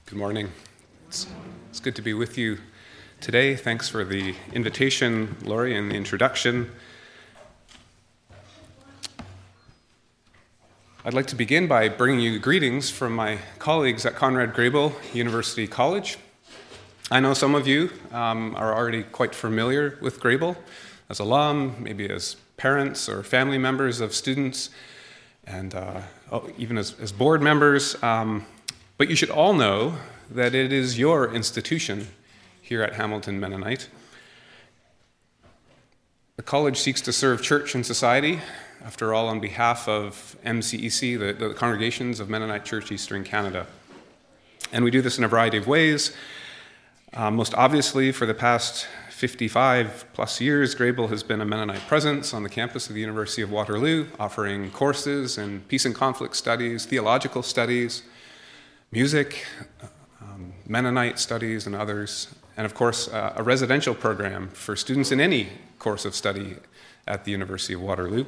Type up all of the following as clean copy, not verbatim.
Good morning. It's good to be with you today. Thanks for the invitation, Laurie, and the introduction. I'd like to begin by bringing you greetings from my colleagues at Conrad Grebel University College. I know some of you are already quite familiar with Grebel as alum, maybe as parents or family members of students, and even as board members. But you should all know that it is your institution here at Hamilton Mennonite. The college seeks to serve church and society, after all, on behalf of MCEC, the Congregations of Mennonite Church Eastern Canada. And we do this in a variety of ways. Most obviously, for the past 55 plus years, Grebel has been a Mennonite presence on the campus of the University of Waterloo, offering courses in peace and conflict studies, theological studies, music, Mennonite studies, and others, and of course, a residential program for students in any course of study at the University of Waterloo.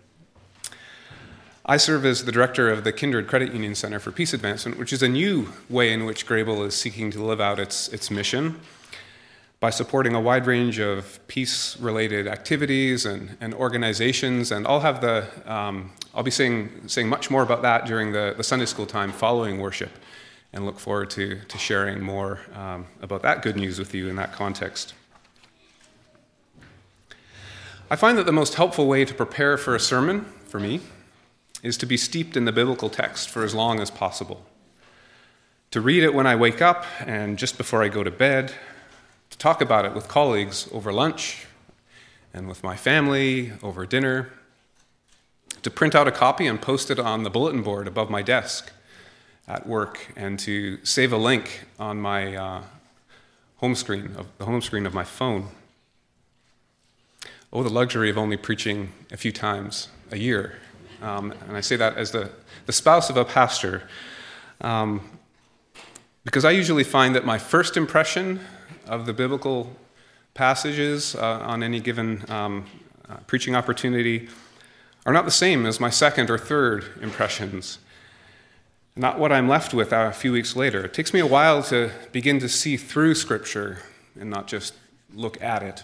I serve as the director of the Kindred Credit Union Center for Peace Advancement, which is a new way in which Grebel is seeking to live out its mission by supporting a wide range of peace-related activities and organizations, and I'll be saying much more about that during the Sunday school time following worship, and look forward to sharing more about that good news with you in that context. I find that the most helpful way to prepare for a sermon, for me, is to be steeped in the biblical text for as long as possible. To read it when I wake up and just before I go to bed, to talk about it with colleagues over lunch and with my family over dinner, to print out a copy and post it on the bulletin board above my desk at work, and to save a link on my home screen of my phone. Oh, the luxury of only preaching a few times a year. And I say that as the spouse of a pastor, because I usually find that my first impression of the biblical passages on any given preaching opportunity are not the same as my second or third impressions. Not what I'm left with a few weeks later. It takes me a while to begin to see through Scripture and not just look at it.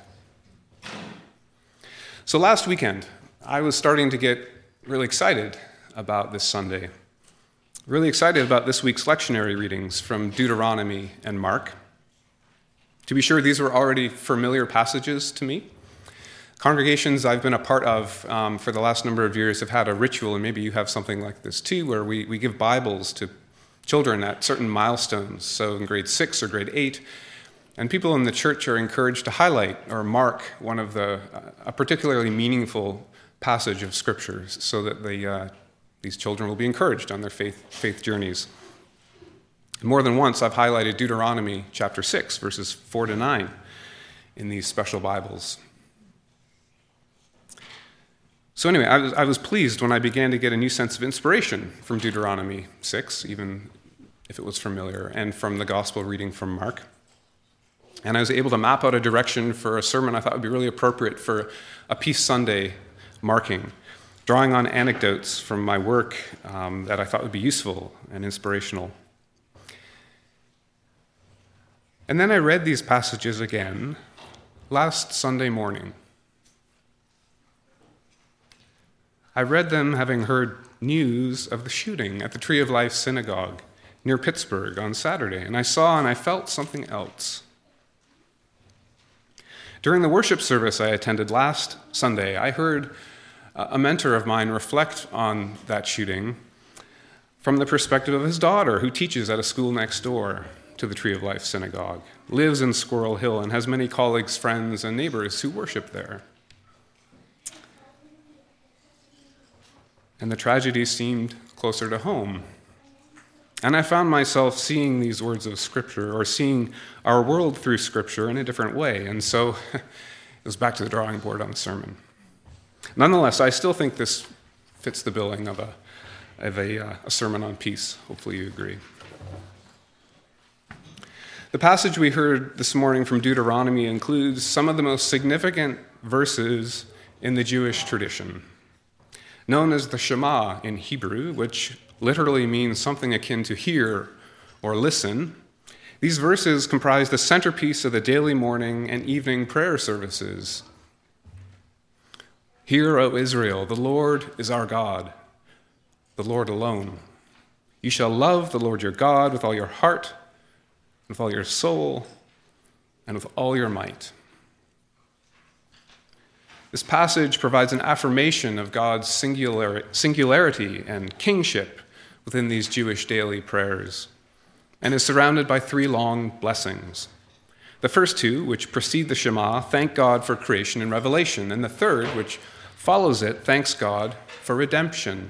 So last weekend, I was starting to get really excited about this Sunday. Really excited about this week's lectionary readings from Deuteronomy and Mark. To be sure, these were already familiar passages to me. Congregations I've been a part of for the last number of years have had a ritual, and maybe you have something like this too, where we give Bibles to children at certain milestones, so in grade 6 or grade 8, and people in the church are encouraged to highlight or mark one of a particularly meaningful passage of Scripture so that these children will be encouraged on their faith journeys. More than once, I've highlighted Deuteronomy chapter 6, verses 4 to 9 in these special Bibles. So anyway, I was pleased when I began to get a new sense of inspiration from Deuteronomy 6, even if it was familiar, and from the gospel reading from Mark. And I was able to map out a direction for a sermon I thought would be really appropriate for a Peace Sunday marking, drawing on anecdotes from my work that I thought would be useful and inspirational. And then I read these passages again last Sunday morning. I read them having heard news of the shooting at the Tree of Life Synagogue near Pittsburgh on Saturday, and I saw and I felt something else. During the worship service I attended last Sunday, I heard a mentor of mine reflect on that shooting from the perspective of his daughter, who teaches at a school next door to the Tree of Life Synagogue, lives in Squirrel Hill, and has many colleagues, friends, and neighbors who worship there. And the tragedy seemed closer to home. And I found myself seeing these words of Scripture, or seeing our world through Scripture in a different way. And so it was back to the drawing board on the sermon. Nonetheless, I still think this fits the billing of a sermon on peace. Hopefully you agree. The passage we heard this morning from Deuteronomy includes some of the most significant verses in the Jewish tradition, known as the Shema in Hebrew, which literally means something akin to hear or listen, These verses comprise the centerpiece of the daily morning and evening prayer services. Hear, O Israel, the Lord is our God, the Lord alone. You shall love the Lord your God with all your heart, with all your soul, and with all your might. This passage provides an affirmation of God's singularity and kingship within these Jewish daily prayers, and is surrounded by three long blessings. The first two, which precede the Shema, thank God for creation and revelation, and the third, which follows it, thanks God for redemption.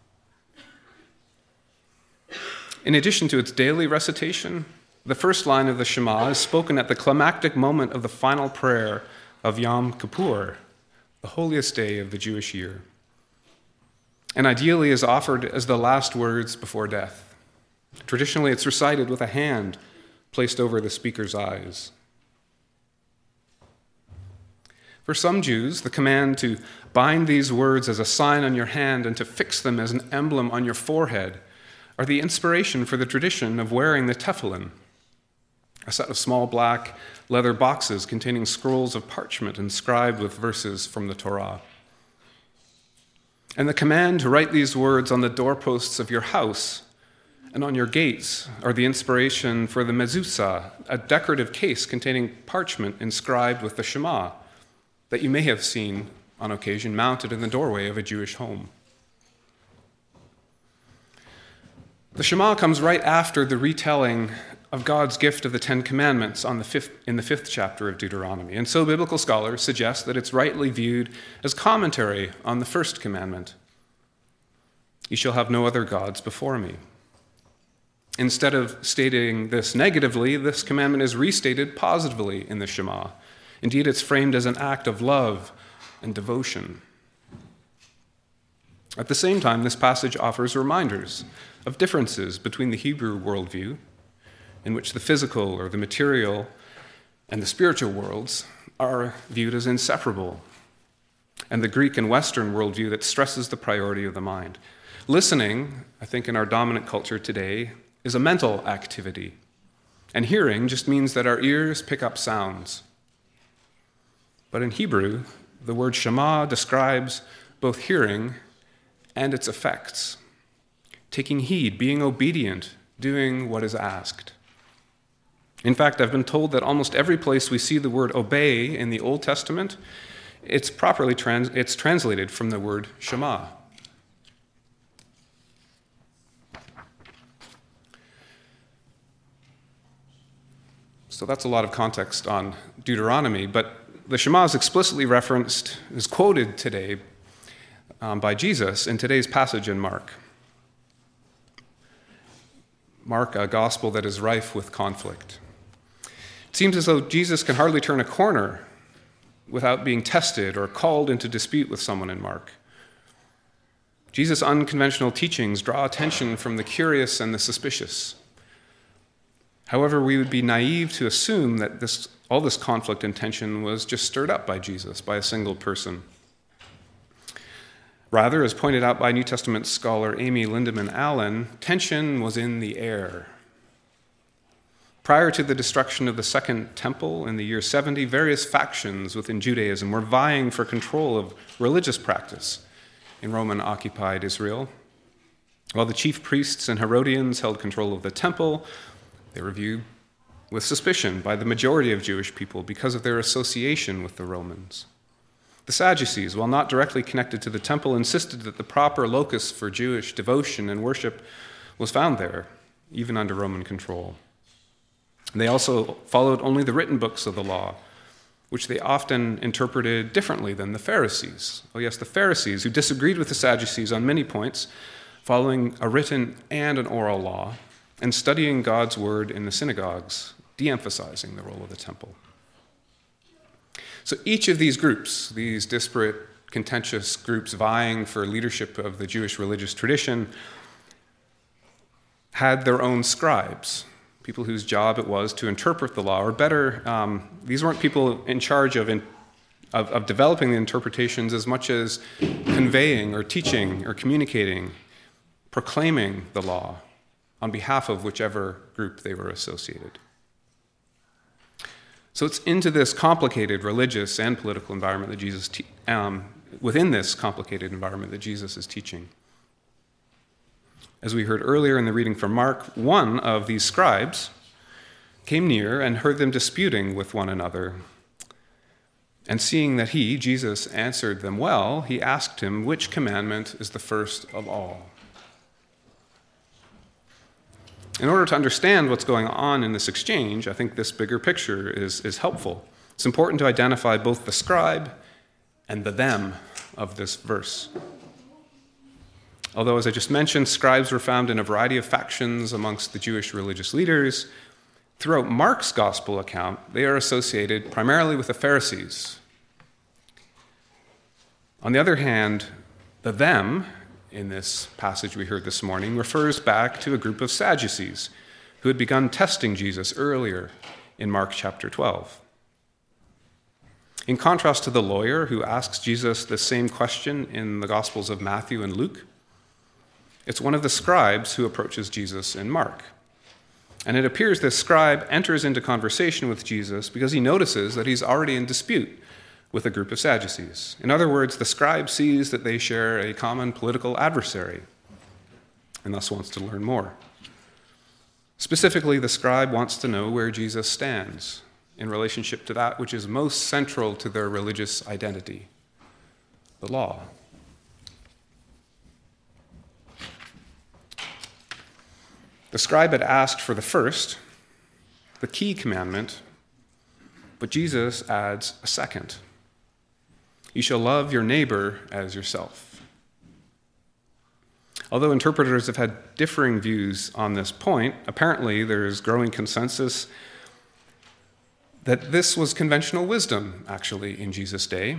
In addition to its daily recitation, the first line of the Shema is spoken at the climactic moment of the final prayer of Yom Kippur, the holiest day of the Jewish year, and ideally is offered as the last words before death. Traditionally, it's recited with a hand placed over the speaker's eyes. For some Jews, the command to bind these words as a sign on your hand and to fix them as an emblem on your forehead are the inspiration for the tradition of wearing the tefillin, a set of small black leather boxes containing scrolls of parchment inscribed with verses from the Torah. And the command to write these words on the doorposts of your house and on your gates are the inspiration for the mezuzah, a decorative case containing parchment inscribed with the Shema that you may have seen on occasion mounted in the doorway of a Jewish home. The Shema comes right after the retelling of God's gift of the Ten Commandments in the fifth chapter of Deuteronomy, and so biblical scholars suggest that it's rightly viewed as commentary on the first commandment. You shall have no other gods before me. Instead of stating this negatively, this commandment is restated positively in the Shema. Indeed, it's framed as an act of love and devotion. At the same time, this passage offers reminders of differences between the Hebrew worldview, in which the physical or the material and the spiritual worlds are viewed as inseparable, and the Greek and Western worldview that stresses the priority of the mind. Listening, I think in our dominant culture today, is a mental activity, and hearing just means that our ears pick up sounds. But in Hebrew, the word Shema describes both hearing and its effects, taking heed, being obedient, doing what is asked. In fact, I've been told that almost every place we see the word obey in the Old Testament, it's translated from the word Shema. So that's a lot of context on Deuteronomy, but the Shema is explicitly referenced, is quoted today by Jesus in today's passage in Mark. Mark, a gospel that is rife with conflict. It seems as though Jesus can hardly turn a corner without being tested or called into dispute with someone in Mark. Jesus' unconventional teachings draw attention from the curious and the suspicious. However, we would be naive to assume that all this conflict and tension was just stirred up by Jesus, by a single person. Rather, as pointed out by New Testament scholar Amy Lindemann Allen, tension was in the air. Prior to the destruction of the Second Temple in the year 70, various factions within Judaism were vying for control of religious practice in Roman-occupied Israel. While the chief priests and Herodians held control of the temple, they were viewed with suspicion by the majority of Jewish people because of their association with the Romans. The Sadducees, while not directly connected to the temple, insisted that the proper locus for Jewish devotion and worship was found there, even under Roman control. They also followed only the written books of the law, which they often interpreted differently than the Pharisees. Oh yes, the Pharisees, who disagreed with the Sadducees on many points, following a written and an oral law, and studying God's word in the synagogues, de-emphasizing the role of the temple. So each of these groups, these disparate, contentious groups vying for leadership of the Jewish religious tradition, had their own scribes, people whose job it was to interpret the law, or better, these weren't people in charge of developing the interpretations as much as conveying or teaching or communicating, proclaiming the law on behalf of whichever group they were associated So it's into this complicated religious and political environment that within this complicated environment that Jesus is teaching. As we heard earlier in the reading from Mark, one of these scribes came near and heard them disputing with one another. And seeing that he, Jesus, answered them well, he asked him, which commandment is the first of all? In order to understand what's going on in this exchange, I think this bigger picture is helpful. It's important to identify both the scribe and the them of this verse. Although, as I just mentioned, scribes were found in a variety of factions amongst the Jewish religious leaders, throughout Mark's gospel account, they are associated primarily with the Pharisees. On the other hand, the them in this passage we heard this morning refers back to a group of Sadducees who had begun testing Jesus earlier in Mark chapter 12. In contrast to the lawyer who asks Jesus the same question in the Gospels of Matthew and Luke, it's one of the scribes who approaches Jesus in Mark. And it appears this scribe enters into conversation with Jesus because he notices that he's already in dispute with a group of Sadducees. In other words, the scribe sees that they share a common political adversary and thus wants to learn more. Specifically, the scribe wants to know where Jesus stands in relationship to that which is most central to their religious identity, the law. The scribe had asked for the first, the key commandment, but Jesus adds a second. You shall love your neighbor as yourself. Although interpreters have had differing views on this point, apparently there is growing consensus that this was conventional wisdom, actually, in Jesus' day.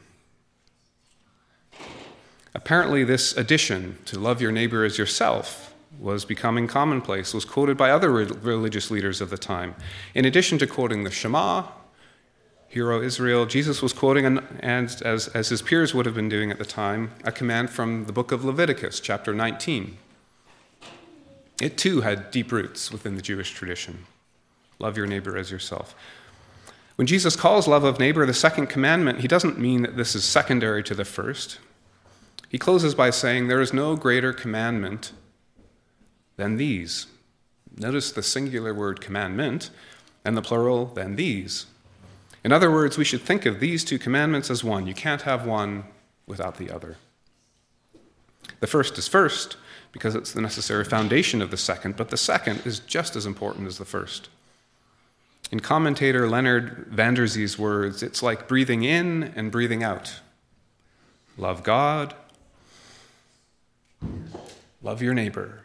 Apparently this addition, to love your neighbor as yourself, was becoming commonplace, was quoted by other religious leaders of the time. In addition to quoting the Shema, Hear, O Israel, Jesus was quoting, and as his peers would have been doing at the time, a command from the book of Leviticus, chapter 19. It too had deep roots within the Jewish tradition. Love your neighbor as yourself. When Jesus calls love of neighbor the second commandment, he doesn't mean that this is secondary to the first. He closes by saying, there is no greater commandment than these. Notice the singular word commandment and the plural than these. In other words, we should think of these two commandments as one. You can't have one without the other. The first is first because it's the necessary foundation of the second, but the second is just as important as the first. In commentator Leonard van der Zee's words, it's like breathing in and breathing out. Love God, love your neighbor.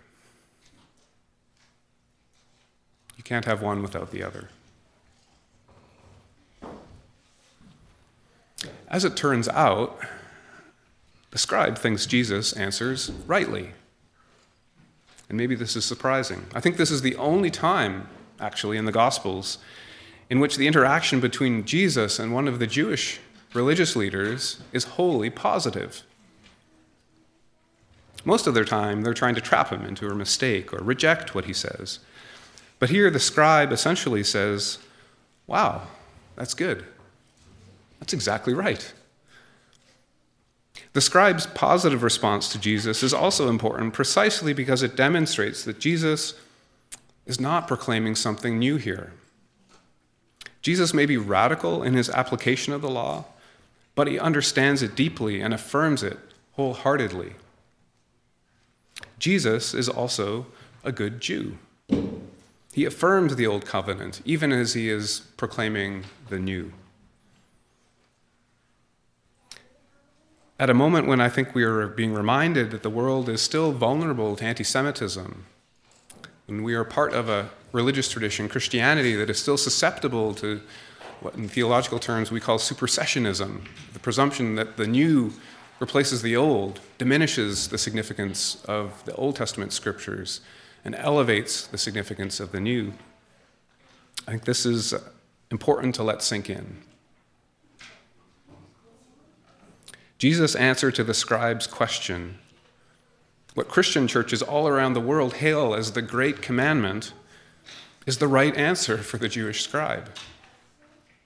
You can't have one without the other. As it turns out, the scribe thinks Jesus answers rightly. And maybe this is surprising. I think this is the only time, actually, in the Gospels in which the interaction between Jesus and one of the Jewish religious leaders is wholly positive. Most of their time, they're trying to trap him into a mistake or reject what he says. But here, the scribe essentially says, wow, that's good. That's exactly right. The scribe's positive response to Jesus is also important precisely because it demonstrates that Jesus is not proclaiming something new here. Jesus may be radical in his application of the law, but he understands it deeply and affirms it wholeheartedly. Jesus is also a good Jew. He affirms the old covenant, even as he is proclaiming the new. At a moment when I think we are being reminded that the world is still vulnerable to anti-Semitism, when we are part of a religious tradition, Christianity, that is still susceptible to what in theological terms we call supersessionism, the presumption that the new replaces the old, diminishes the significance of the Old Testament scriptures, and elevates the significance of the new. I think this is important to let sink in. Jesus' answer to the scribe's question, what Christian churches all around the world hail as the great commandment, is the right answer for the Jewish scribe.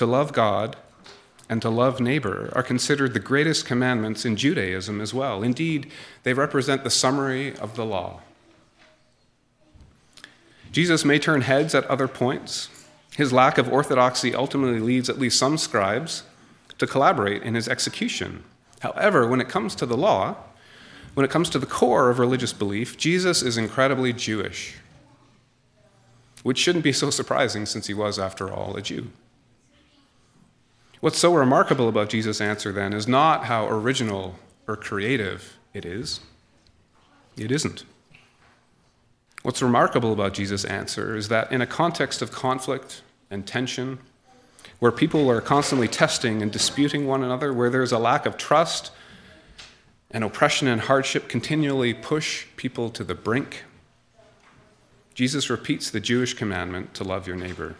to love God, and to love neighbor are considered the greatest commandments in Judaism as well. Indeed, they represent the summary of the law. Jesus may turn heads at other points. His lack of orthodoxy ultimately leads at least some scribes to collaborate in his execution. However, when it comes to the law, when it comes to the core of religious belief, Jesus is incredibly Jewish, which shouldn't be so surprising since he was, after all, a Jew. What's so remarkable about Jesus' answer, then, is not how original or creative it is. It isn't. What's remarkable about Jesus' answer is that in a context of conflict and tension, where people are constantly testing and disputing one another, where there's a lack of trust and oppression and hardship continually push people to the brink, Jesus repeats the Jewish commandment to love your neighbor.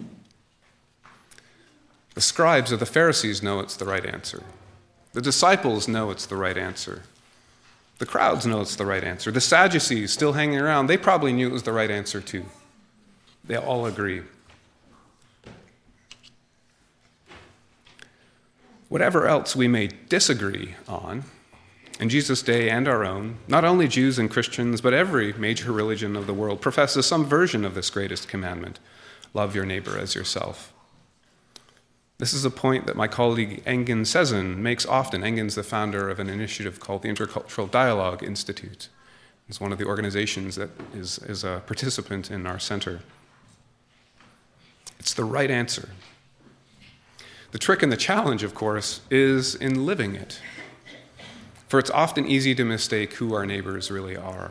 The scribes or the Pharisees know it's the right answer. The disciples know it's the right answer. The crowds know it's the right answer. The Sadducees still hanging around, they probably knew it was the right answer too. They all agree. Whatever else we may disagree on, in Jesus' day and our own, not only Jews and Christians, but every major religion of the world professes some version of this greatest commandment: love your neighbor as yourself. This is a point that my colleague Engin Sezin makes often. Engin's the founder of an initiative called the Intercultural Dialogue Institute. It's one of the organizations that is a participant in our center. It's the right answer. The trick and the challenge, of course, is in living it. For it's often easy to mistake who our neighbors really are.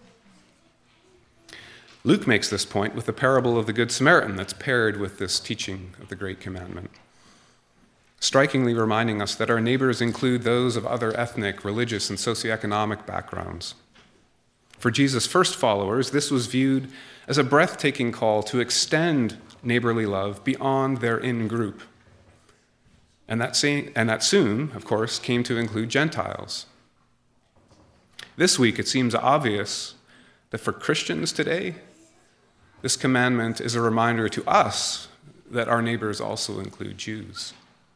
Luke makes this point with the parable of the Good Samaritan that's paired with this teaching of the Great Commandment, strikingly reminding us that our neighbors include those of other ethnic, religious, and socioeconomic backgrounds. For Jesus' first followers, this was viewed as a breathtaking call to extend neighborly love beyond their in-group. And that soon, of course, came to include Gentiles. This week, it seems obvious that for Christians today, this commandment is a reminder to us that our neighbors also include Jews.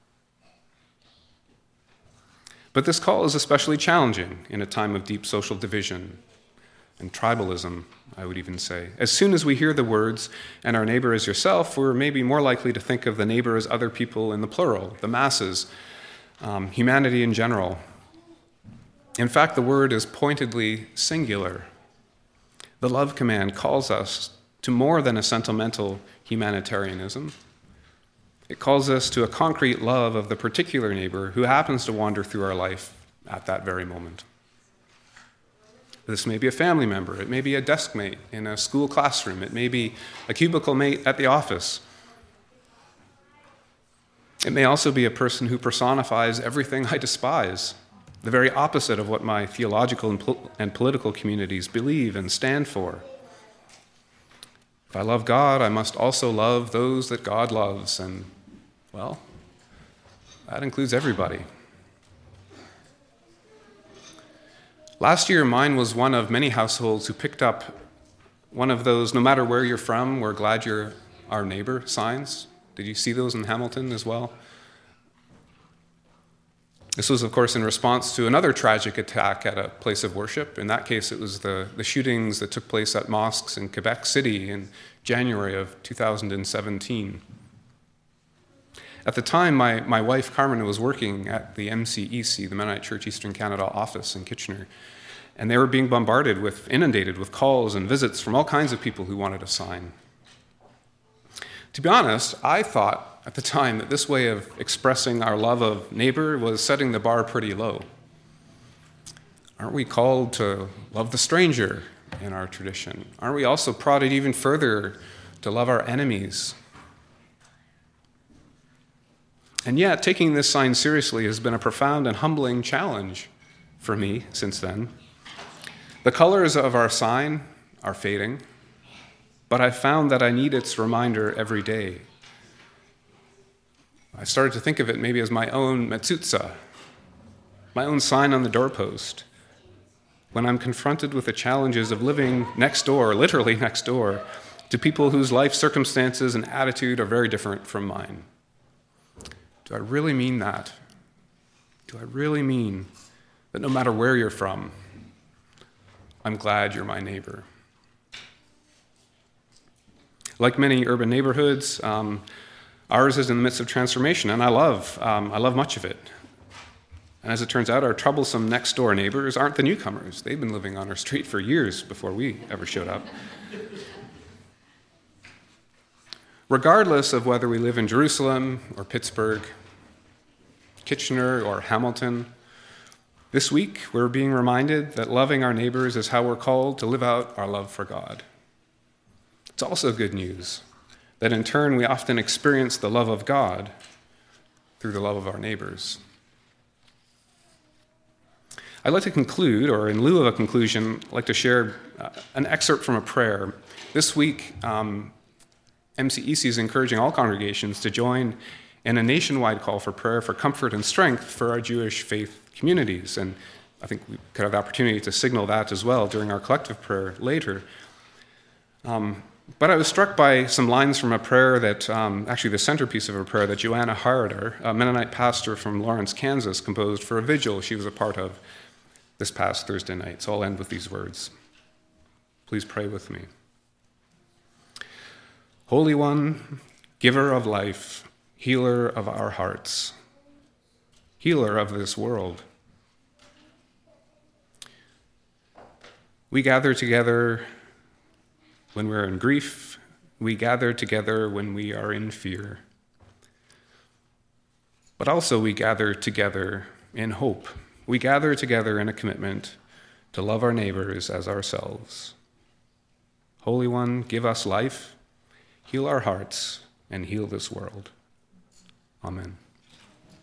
But this call is especially challenging in a time of deep social division and tribalism, I would even say. As soon as we hear the words, "and our neighbor is yourself," we're maybe more likely to think of the neighbor as other people in the plural, the masses, humanity in general. In fact, the word is pointedly singular. The love command calls us to more than a sentimental humanitarianism. It calls us to a concrete love of the particular neighbor who happens to wander through our life at that very moment. This may be a family member. It may be a desk mate in a school classroom. It may be a cubicle mate at the office. It may also be a person who personifies everything I despise, the very opposite of what my theological and political communities believe and stand for. If I love God, I must also love those that God loves, and, well, that includes everybody. Last year, mine was one of many households who picked up one of those, "no matter where you're from, we're glad you're our neighbor" signs. Did you see those in Hamilton as well? This was, of course, in response to another tragic attack at a place of worship. In that case, it was the shootings that took place at mosques in Quebec City in January of 2017. At the time, my wife, Carmen, was working at the MCEC, the Mennonite Church Eastern Canada office in Kitchener, and they were being inundated with calls and visits from all kinds of people who wanted a sign. To be honest, I thought at the time that this way of expressing our love of neighbor was setting the bar pretty low. Aren't we called to love the stranger in our tradition? Aren't we also prodded even further to love our enemies? And yet, taking this sign seriously has been a profound and humbling challenge for me since then. The colors of our sign are fading, but I found that I need its reminder every day. I started to think of it maybe as my own mezuzah, my own sign on the doorpost, when I'm confronted with the challenges of living next door, literally next door, to people whose life circumstances and attitude are very different from mine. Do I really mean that? Do I really mean that no matter where you're from, I'm glad you're my neighbor? Like many urban neighborhoods, ours is in the midst of transformation, and I love much of it. And as it turns out, our troublesome next-door neighbors aren't the newcomers. They've been living on our street for years before we ever showed up. Regardless of whether we live in Jerusalem or Pittsburgh, Kitchener or Hamilton, this week we're being reminded that loving our neighbors is how we're called to live out our love for God. It's also good news that in turn we often experience the love of God through the love of our neighbors. I'd like to conclude, or in lieu of a conclusion, I'd like to share an excerpt from a prayer. This week, MCEC is encouraging all congregations to join in a nationwide call for prayer for comfort and strength for our Jewish faith communities. And I think we could have the opportunity to signal that as well during our collective prayer later. But I was struck by some lines from a prayer that, actually the centerpiece of a prayer that Joanna Harder, a Mennonite pastor from Lawrence, Kansas, composed for a vigil she was a part of this past Thursday night. So I'll end with these words. Please pray with me. Holy One, giver of life, healer of our hearts, healer of this world, we gather together when we're in grief. We gather together when we are in fear. But also we gather together in hope. We gather together in a commitment to love our neighbors as ourselves. Holy One, give us life, heal our hearts, and heal this world. Amen.